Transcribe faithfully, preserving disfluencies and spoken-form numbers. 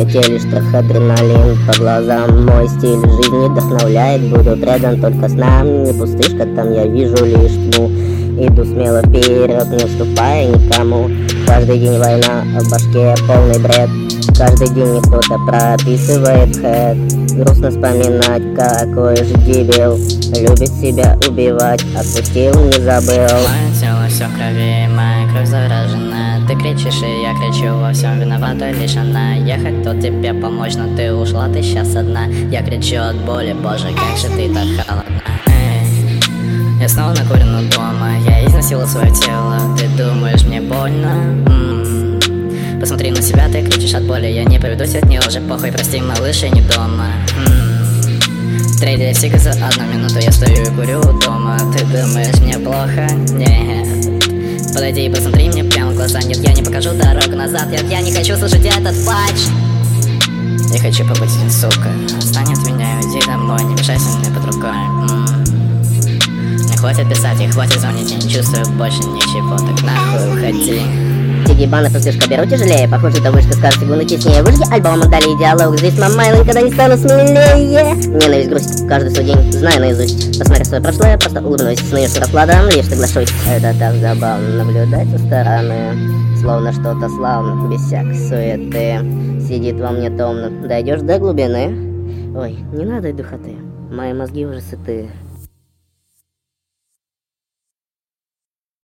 теле штрих адреналин по глазам. Мой стиль жизни вдохновляет, буду предан только снам. Не пустышка, там я вижу лишь тьму. Иду смело вперед, не уступая никому. Каждый день война, а в башке полный бред. Каждый день мне кто-то прописывает хэт. Грустно вспоминать, какой же дебил. Любит себя убивать, отпустил, не забыл. Мое тело все в крови, моя кровь заражена. Ты кричишь, и я кричу, во всем виновата лишь она. Я хотел тебе помочь, но ты ушла, ты сейчас одна. Я кричу от боли, боже, как же ты так холодна. Эй, я снова накурен у дома, я изнасиловал свое тело. Ты думаешь, мне больно? М-м-м. Посмотри на себя, ты кричишь от боли. Я не поведусь от нее, уже похуй, прости, малыш, я не дома. М-м. Трейдер сига за одну минуту, я стою и курю дома. Ты думаешь, мне плохо? Нет. Подойди и посмотри мне прямо в глаза. Нет, я не покажу дорогу назад. Нет, я не хочу слушать этот плач. Я хочу побыть один, сука. Отстань от меня и уйди домой. Не мешайся мне под рукой. М-м. Не хватит писать и хватит звонить. Я не чувствую больше ничего. Так нахуй уходи. Те ебаных пустышка беру тяжелее. Похоже, это вышка с каждой секунды теснее. Выжги альбом, отдали диалог. Здесь мамайло, никогда не стану смелее. Ненависть, грусть, каждый свой день знаю наизусть. Посмотря свое прошлое, просто улыбнусь. Сны с раскладом, лишь соглашусь. Это так забавно наблюдать со стороны. Словно что-то славно, без всякой суеты. Сидит во мне томно. Дойдешь до глубины. Ой, не надо духоты. Мои мозги уже сыты.